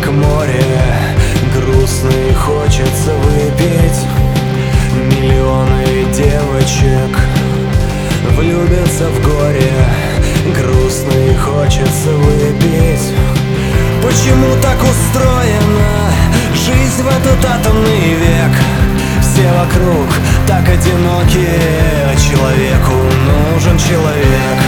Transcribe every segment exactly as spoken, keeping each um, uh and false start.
море, грустный, хочется выпить. Миллионы девочек влюбятся в горе, грустный, хочется выпить. Почему так устроена жизнь в этот атомный век? Все вокруг так одиноки, человеку нужен человек.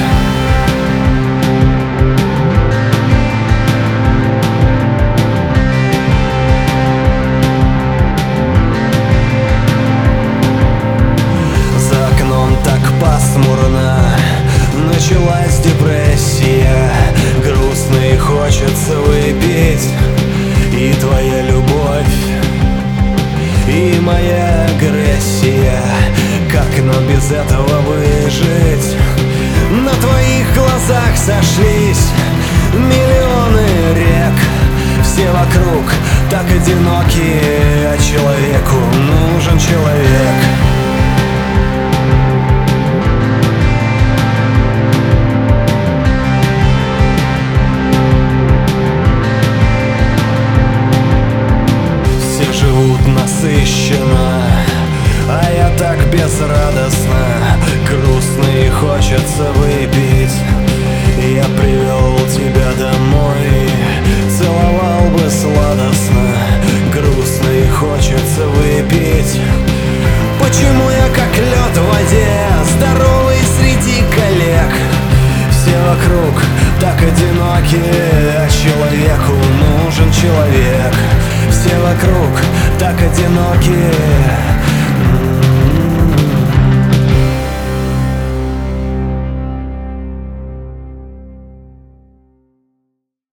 За окном так пасмурно, началась депрессия, грустный, хочется выпить. И твоя любовь, и моя агрессия, как нам без этого выжить? На твоих глазах сошлись миллионы рек. Все вокруг так одиноки, а человеку нужен человек. Живут насыщенно, а я так безрадостно, грустно и хочется выпить. Я привел тебя домой, целовал бы сладостно, грустно и хочется выпить. Почему я как лед в воде, здоровый среди коллег? Все вокруг так одиноки, а человеку нужен человек. Все вокруг так одиноки,